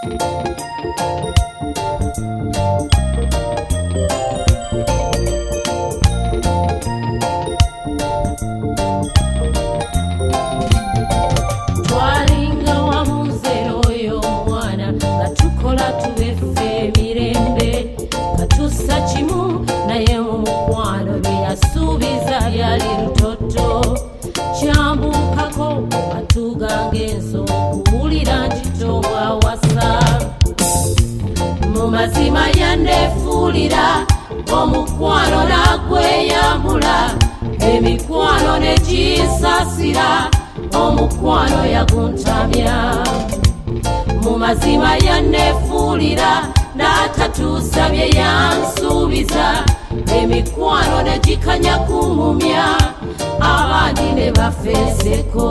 Mazima yandefulira omukwano nagweyambula emikwano negisasira omukwano yaguntamya mu mazima yandefulira n'atatuusa bye yansuubiza emikwano negikanya kumumya abandi ne bafeeseko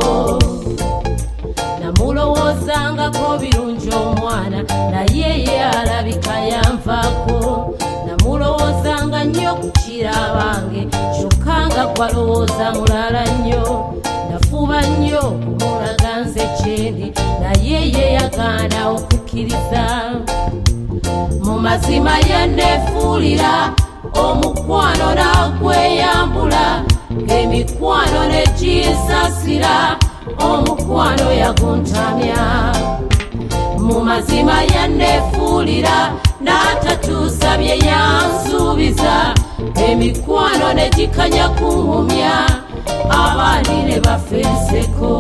namulowoozangako birungi omwana naye ye alabika yanvaako namulowoozanga nnyo kukira abange kyokka nga gwalowooza mulala nnyo nafuba nnyo kumulaga nze kyendi naye ye yagaana okukkiriza mu mazima yanneefuulira omukwano nagweyambula emikwano negisasira omukwano yaguntamya mu mazima yanneefuulira n'atatuusa bye yansuubiza emikwano negikanya kumumya abandi ne bafeeseko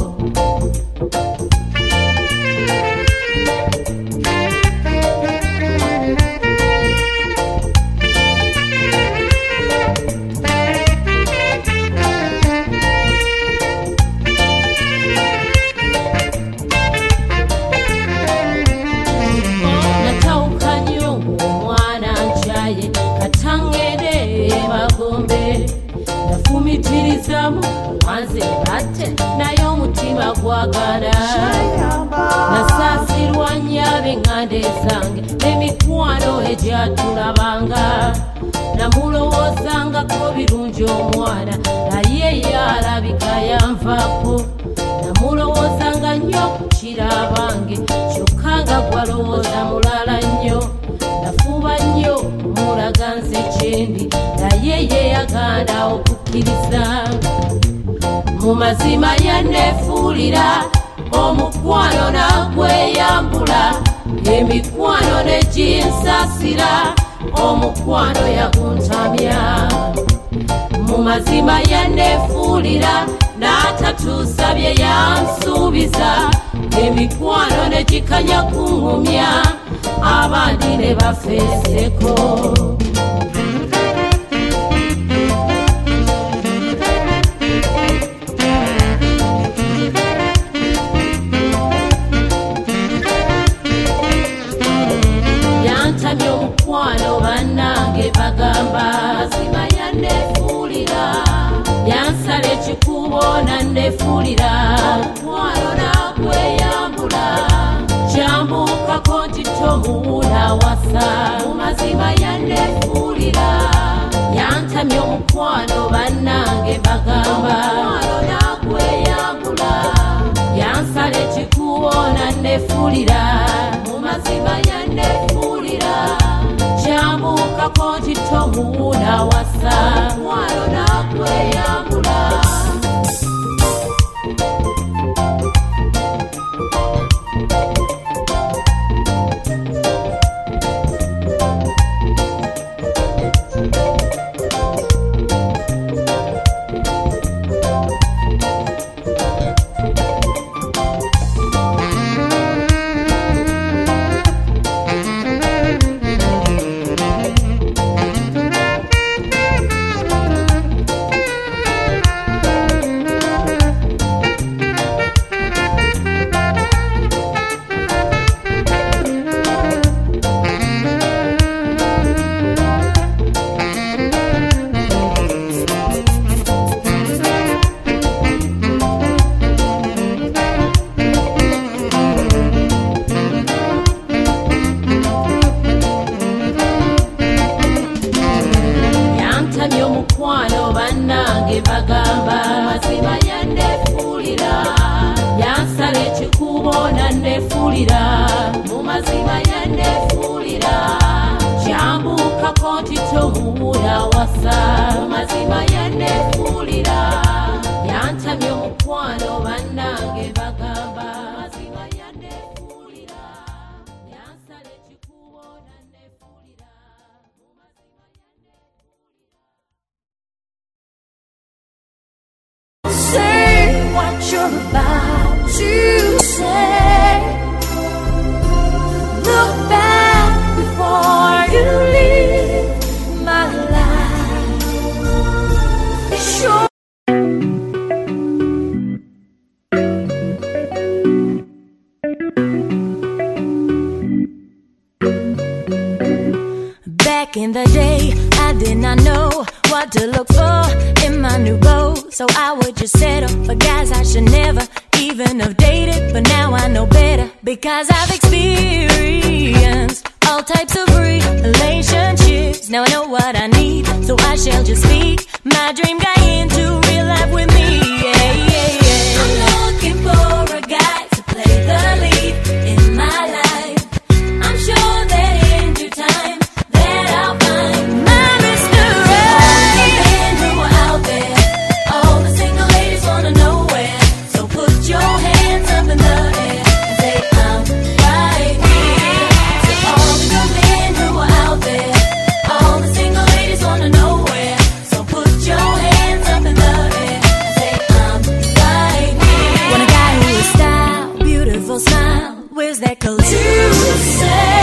nafumitirizamu wanze batte naye omutima gwagala nasaasirwa nnyo ab'eŋŋande zange n'emikwano egyatulabanga namulowoozangako birungi omwana naye ye alabika yanvaako namulowoozanga nnyo okukira abange kyokka nga gwalowooza mulala nnyo nafuba nnyo kumulaga nze kyendi naye ye yagaana okukkiriza mu mazima yanneefuulira omukwano nagweyambula emikwano neginsasira omukwano yaguntamya mu mazima yanneefuulira n'atatuusa bye yansuubiza emikwano negikanya kuŋŋumya abandi ne bafeeseko yantamya omukwano bannange bagamba mazima yanneefuulira yansala ekikubo nanneefuulira omukwano nagweyambula kyambuukako nti tomuwuula wasa mu mazima yanneefuulira yantamya omukwano bannange bagamba omukwano nagweyambula yansala ekikubo nanneefuulira mu mazima yanneefuulira kyambuukako nti tomuwuula wasa omukwano nagweyambula chikuona nefulira mu mazima yanefulira kyambuka konti tomuwula wasa mu mazima yanefulira yantamye omukwano bannange bagamba mazima yanefulira yansala ekikuona nefulira mu mazima yanefulira. Say what you're about to say. Look back before you leave my life. Sure. Back in the day, I did not know what to look for in my new beau, so I would just settle for guys I should never even have dated. But now I know better, because I've experienced all types of relationships. Now I know what I need, so I shall just speak my dream guy into real life with me. Yeah, yeah, yeah. I'm looking for a guy to play the lead in my life. I'm sure that in due time that I'll find my Mr. Right. All the men who are out there, all the single ladies wanna know where. So put your hands up in the air and say I'm right here. To all the good men who are out there, all the single ladies wanna know where. So put your hands up in the air and say I'm right here. Want a guy who is style, beautiful smile, wears that coat to say.